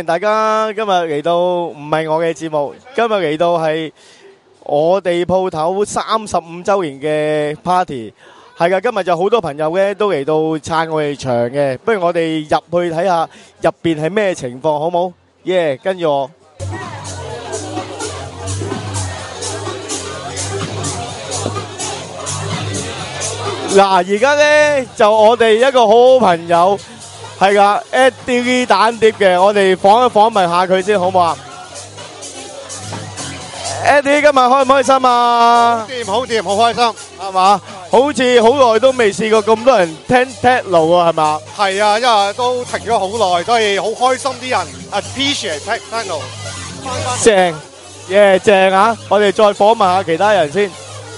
大家今日嚟到唔係我嘅節目，今日嚟到係我哋鋪頭35週年嘅 party。係噶，今日就好多朋友咧都嚟到撐我哋場嘅，不如我哋入去睇下入邊係咩情況，好冇？耶，跟住我。嗱，而家咧就我哋一個好好朋友，係噶 Eddie 蛋碟嘅，我哋訪問下佢先，好唔好啊 ？Eddie 今日開唔開心啊？ 好掂，好開心， 係嘛？好似好耐都未試過咁多人聽 techno 啊，係嘛？ 係啊，因為都停咗好耐，所以好開心啲人 appreciate techno。 正，耶正啊！我哋再訪問下其他人先。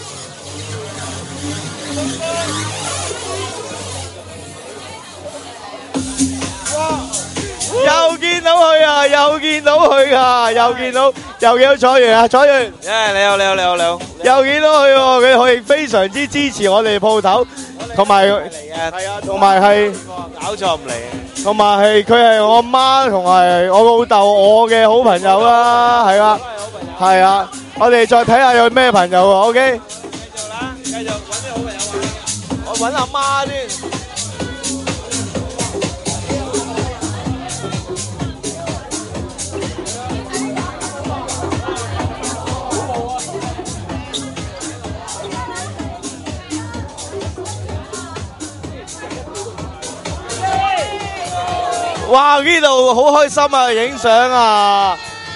又見到佢啊！又見到佢啊！又見到彩源啊！彩源， 你好。 又見到佢喎，佢非常之支持我哋鋪頭，同埋係啊，同埋係搞錯唔嚟， 同埋係佢係我媽同埋我老豆我嘅好朋友啦，係啊，係啊，我哋再睇下有咩朋友喎 ，OK？ 繼續揾啲好朋友玩。我揾阿媽先。 哇！呢度好開心啊，影相啊！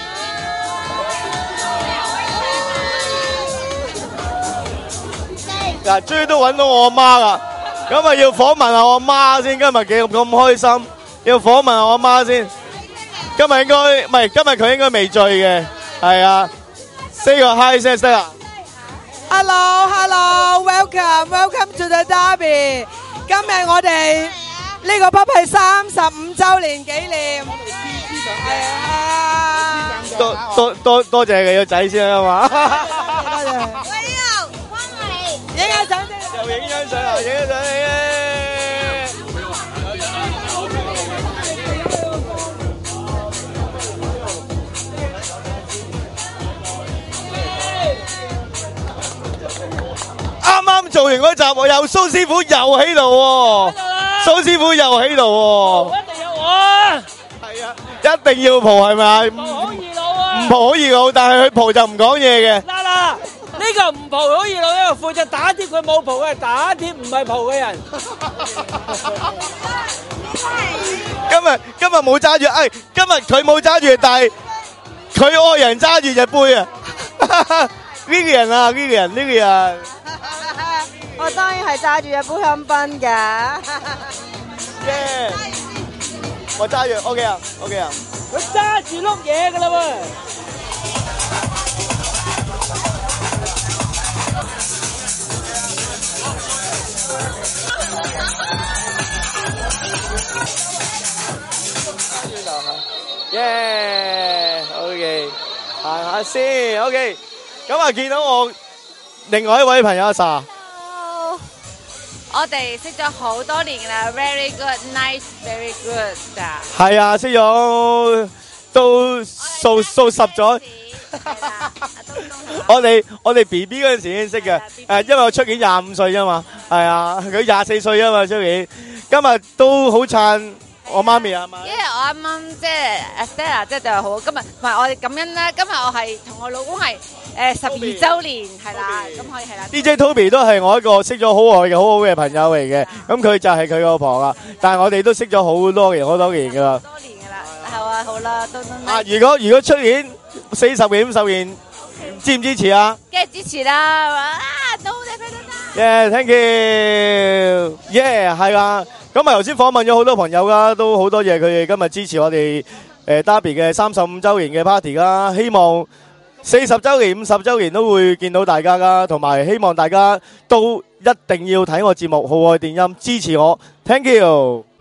嗱，終於都揾到我阿媽啦，咁啊要訪問下我阿媽先，今日幾咁開心，要訪問下我阿媽先。今日應該唔係，今日佢應該未醉嘅，係啊。Say 個 hi 先得啊 Hello，welcome to the Derby。今日我哋呢個 pub 係35週年紀念， 多謝你個仔先啊嘛。 多謝。影下相先。 又影張相啊！影張相嘅。啱啱做完嗰集，我有蘇師傅又喺度喎。蘇師傅又喺度喎。 一定有我啊！ 係啊，一定要蒲係咪？ 蒲好熱鬧啊！ 唔蒲好熱鬧，但係佢蒲就唔講嘢嘅。 嗱，呢個唔蒲好熱鬧，呢個負責打碟，佢冇蒲嘅，打碟唔係蒲嘅人。 今日冇揸住，今日佢冇揸住，但係佢愛人揸住隻杯啊！呢個人啊，呢個人。 我當然係揸住一杯香檳㗎。 我揸住 ，OK 啊。 佢揸住碌嘢㗎啦喎。 OK， 行下先 ，OK。咁啊，見到我另外一位朋友阿 Sa。 我哋識咗好多年啦 ，very good，nice，very good 咋。 係啊，識咗都數十咗。我哋 B B 嗰陣時已經識嘅，因為我出年25歲啫嘛，係啊，佢24歲啊嘛出年。今日都好撐我媽咪啊嘛。 因為我啱啱即係 Stella 即係就好，今日同埋我哋感恩啦。今日我係同我老公係12週年係啦，咁可以係啦。 DJ Toby 都係我一個識咗好耐嘅好好嘅朋友嚟嘅，咁佢就係佢個婆啦。但係我哋都識咗好多年噶啦。 多年㗎啦，係啊，好啦，都。 如果出年40年50年，支唔支持啊？ 梗係支持啦，都好謝佢都得。 Thank you，係啦。咁啊，頭先訪問咗好多朋友啦，都好多謝佢哋今日支持我哋Derby 嘅35週年嘅 party 啦。希望40週年、50週年都會見到大家啦，同埋希望大家都一定要睇我節目《號外電音》，支持我。Thank you。